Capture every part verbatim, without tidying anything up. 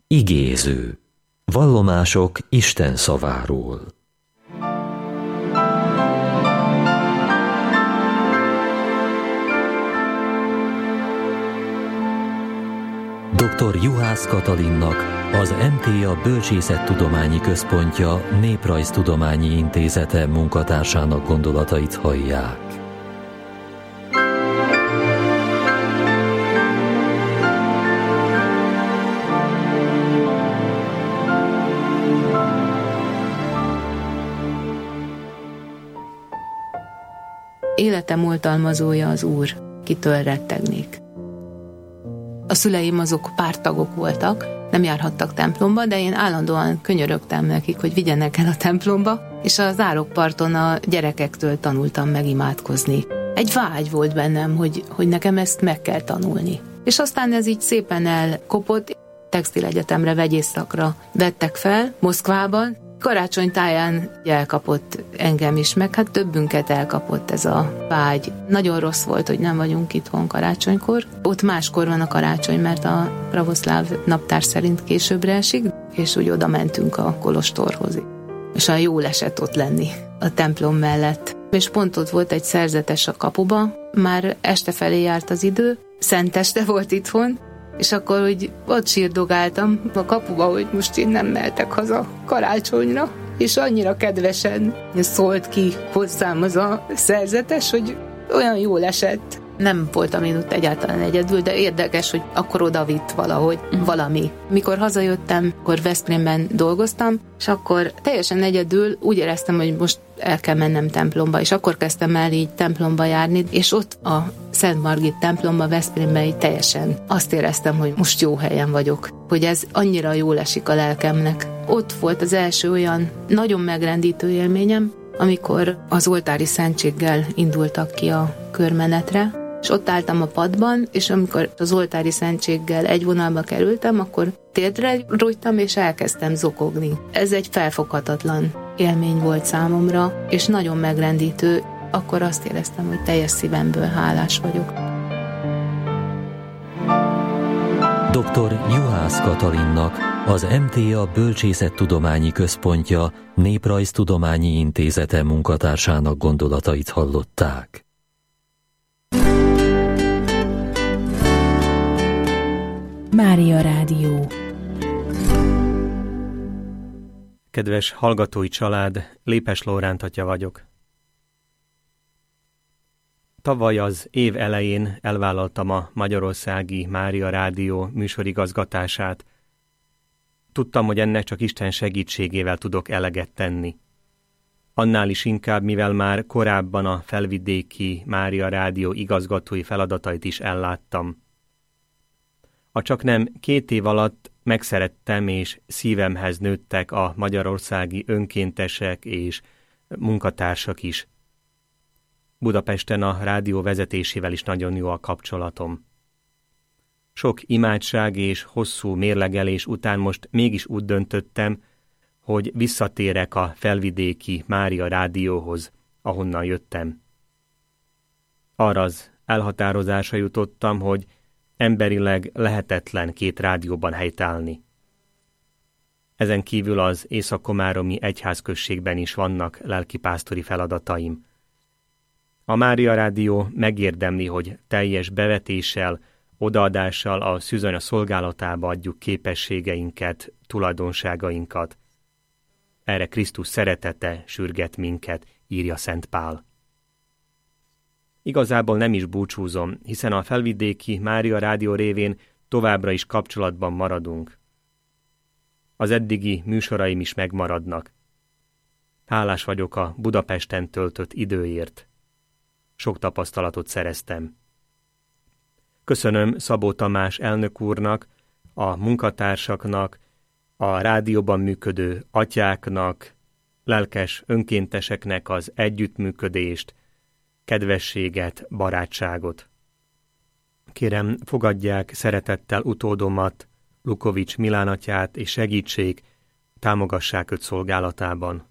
Igéző. Vallomások Isten szaváról. doktor Juhász Katalinnak, az em té á Bölcsészettudományi Központja Néprajztudományi Intézete munkatársának gondolatait hallják. Életem oltalmazója az Úr, kitől rettegnék. A szüleim azok párttagok voltak, nem járhattak templomba, de én állandóan könyörögtem nekik, hogy vigyenek el a templomba, és a zárokparton a gyerekektől tanultam meg imádkozni. Egy vágy volt bennem, hogy, hogy nekem ezt meg kell tanulni. És aztán ez így szépen elkopott, textilegyetemre, vegyészszakra vettek fel Moszkvában. Karácsony táján elkapott engem is, meg hát többünket elkapott ez a vágy. Nagyon rossz volt, hogy nem vagyunk itthon karácsonykor. Ott máskor van a karácsony, mert a pravoszláv naptár szerint későbbre esik, és úgy oda mentünk a kolostorhoz. És olyan jól esett ott lenni a templom mellett. És pont ott volt egy szerzetes a kapuba, már este felé járt az idő, szenteste volt itthon, és akkor úgy ott sírdogáltam a kapuba, hogy most én nem mehetek haza karácsonyra, és annyira kedvesen szólt ki hozzám az a szerzetes, hogy olyan jól esett. Nem voltam én ott egyáltalán egyedül, de érdekes, hogy akkor oda vitt valahogy valami. Mikor hazajöttem, akkor Veszprémben dolgoztam, és akkor teljesen egyedül úgy éreztem, hogy most el kell mennem templomba, és akkor kezdtem el így templomba járni, és ott a Szent Margit templomba Veszprémben így teljesen azt éreztem, hogy most jó helyen vagyok, hogy ez annyira jól esik a lelkemnek. Ott volt az első olyan nagyon megrendítő élményem, amikor az oltári szentséggel indultak ki a körmenetre, és ott álltam a padban, és amikor az oltári szentséggel egy vonalba kerültem, akkor térdre rújtam, és elkezdtem zokogni. Ez egy felfoghatatlan élmény volt számomra, és nagyon megrendítő. Akkor azt éreztem, hogy teljes szívemből hálás vagyok. doktor Juhász Katalinnak, az em té á Bölcsészettudományi Központja Néprajztudományi Intézete munkatársának gondolatait hallották. Mária Rádió. Kedves hallgatói család, Lépes Lóránt atya vagyok. Tavaly az év elején elvállaltam a Magyarországi Mária Rádió műsorigazgatását. Tudtam, hogy ennek csak Isten segítségével tudok eleget tenni. Annál is inkább, mivel már korábban a Felvidéki Mária Rádió igazgatói feladatait is elláttam. A csaknem két év alatt megszerettem és szívemhez nőttek a magyarországi önkéntesek és munkatársak is. Budapesten a rádió vezetésével is nagyon jó a kapcsolatom. Sok imádság és hosszú mérlegelés után most mégis úgy döntöttem, hogy visszatérek a Felvidéki Mária Rádióhoz, ahonnan jöttem. Arra az elhatározásra jutottam, hogy emberileg lehetetlen két rádióban helytállni. Ezen kívül az Észak-Komáromi egyházközségben is vannak lelkipásztori feladataim. A Mária Rádió megérdemli, hogy teljes bevetéssel, odaadással a szűzanya szolgálatába adjuk képességeinket, tulajdonságainkat. Erre Krisztus szeretete sürget minket, írja Szent Pál. Igazából nem is búcsúzom, hiszen a Felvidéki Mária Rádió révén továbbra is kapcsolatban maradunk. Az eddigi műsoraim is megmaradnak. Hálás vagyok a Budapesten töltött időért. Sok tapasztalatot szereztem. Köszönöm Szabó Tamás elnök úrnak, a munkatársaknak, a rádióban működő atyáknak, lelkes önkénteseknek az együttműködést, kedvességet, barátságot. Kérem, fogadják szeretettel utódomat, Lukovics Milán atyát, és segítsék, támogassák őt szolgálatában.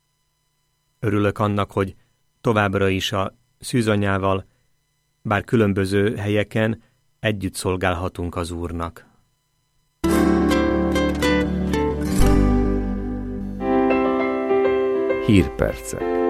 Örülök annak, hogy továbbra is a szűzanyával, bár különböző helyeken együtt szolgálhatunk az Úrnak. Hírpercek.